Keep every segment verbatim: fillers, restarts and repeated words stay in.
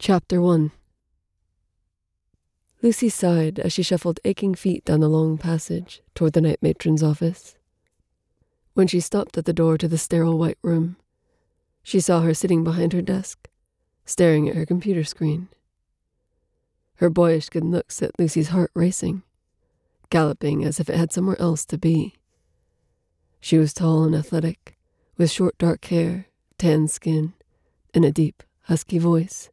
Chapter one. Lucy sighed as she shuffled aching feet down the long passage toward the night matron's office. When she stopped at the door to the sterile white room, she saw her sitting behind her desk, staring at her computer screen. Her boyish good looks set Lucy's heart racing, galloping as if it had somewhere else to be. She was tall and athletic, with short dark hair, tan skin, and a deep, husky voice.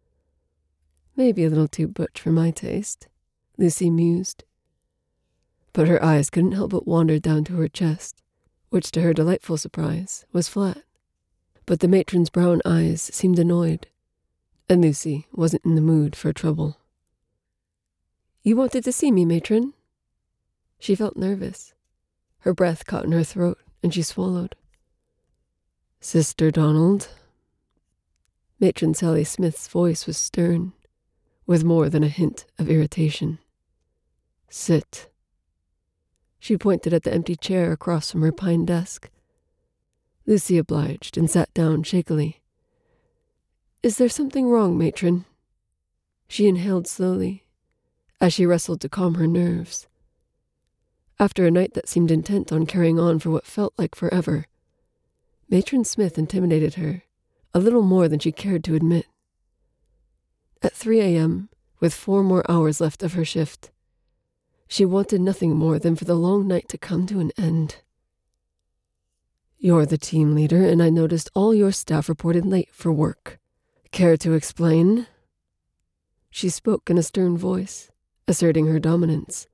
Maybe a little too butch for my taste, Lucy mused. But her eyes couldn't help but wander down to her chest, which to her delightful surprise was flat. But the matron's brown eyes seemed annoyed, and Lucy wasn't in the mood for trouble. "You wanted to see me, matron?" She felt nervous. Her breath caught in her throat, and she swallowed. "Sister Donald?" Matron Sally Smith's voice was stern, with more than a hint of irritation. "Sit." She pointed at the empty chair across from her pine desk. Lucy obliged and sat down shakily. "Is there something wrong, matron?" She inhaled slowly, as she wrestled to calm her nerves. After a night that seemed intent on carrying on for what felt like forever, Matron Smith intimidated her a little more than she cared to admit. At three a.m., with four more hours left of her shift, she wanted nothing more than for the long night to come to an end. "You're the team leader, and I noticed all your staff reported late for work. Care to explain?" She spoke in a stern voice, asserting her dominance.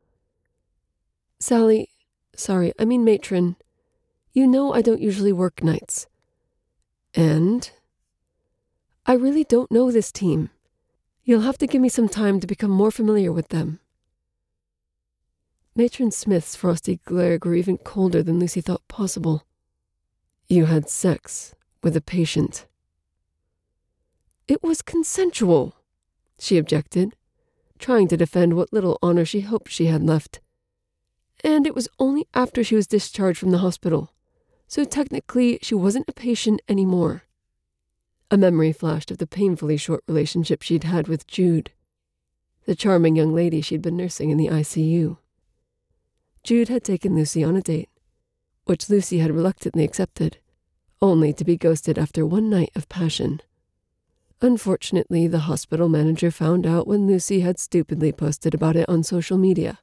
"Sally, sorry, I mean matron, you know I don't usually work nights. And? I really don't know this team. You'll have to give me some time to become more familiar with them." Matron Smith's frosty glare grew even colder than Lucy thought possible. "You had sex with a patient." "It was consensual," she objected, trying to defend what little honor she hoped she had left. "And it was only after she was discharged from the hospital, so technically she wasn't a patient anymore." A memory flashed of the painfully short relationship she'd had with Jude, the charming young lady she'd been nursing in the I C U. Jude had taken Lucy on a date, which Lucy had reluctantly accepted, only to be ghosted after one night of passion. Unfortunately, the hospital manager found out when Lucy had stupidly posted about it on social media,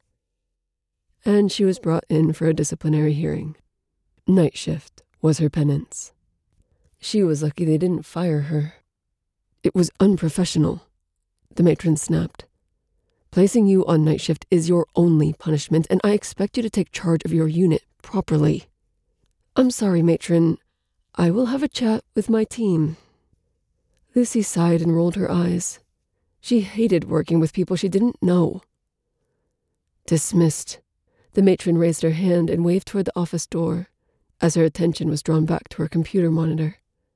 and she was brought in for a disciplinary hearing. Night shift was her penance. She was lucky they didn't fire her. "It was unprofessional," the matron snapped. "Placing you on night shift is your only punishment, and I expect you to take charge of your unit properly." "I'm sorry, matron. I will have a chat with my team." Lucy sighed and rolled her eyes. She hated working with people she didn't know. "Dismissed." The matron raised her hand and waved toward the office door, as her attention was drawn back to her computer monitor.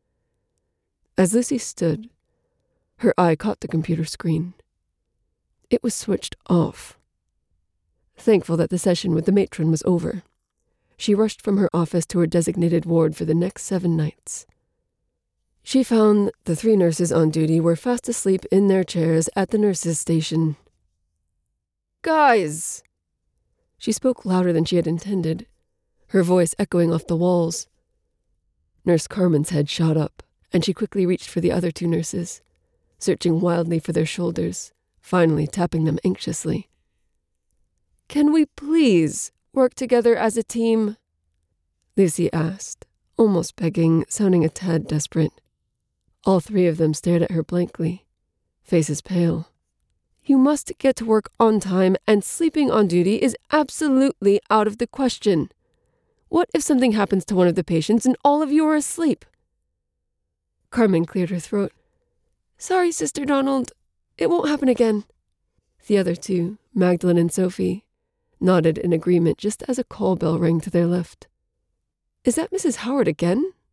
As Lucy stood, her eye caught the computer screen. It was switched off. Thankful that the session with the matron was over, she rushed from her office to her designated ward for the next seven nights. She found the three nurses on duty were fast asleep in their chairs at the nurses' station. "Guys!" She spoke louder than she had intended, her voice echoing off the walls. Nurse Carmen's head shot up, and she quickly reached for the other two nurses, searching wildly for their shoulders, finally tapping them anxiously. "Can we please work together as a team?" Lucy asked, almost begging, sounding a tad desperate. All three of them stared at her blankly, faces pale. "You must get to work on time, and sleeping on duty is absolutely out of the question. What if something happens to one of the patients and all of you are asleep?" Carmen cleared her throat. "Sorry, Sister Donald. It won't happen again." The other two, Magdalene and Sophie, nodded in agreement just as a call bell rang to their left. "Is that Missus Howard again?"